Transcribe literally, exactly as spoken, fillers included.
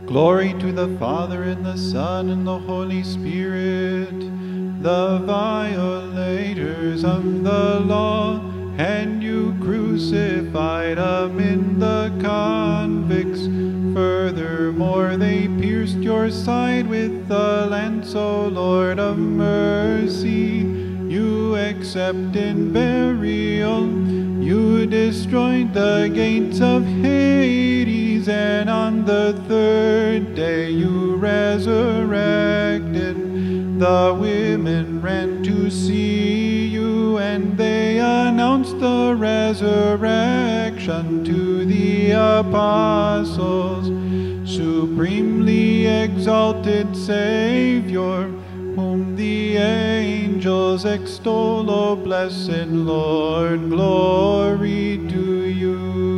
Glory to the Father, and the Son, and the Holy Spirit. The violators of the law, and you crucified them in the convicts. Furthermore, they pierced your side with a lance, O Lord of mercy. You accept in burial. You destroyed the gates of Hades, and on the third day you resurrected. The women ran to see you, and they announced the resurrection to the apostles. Supremely exalted Savior, whom the angels extol, O blessed Lord, glory to you.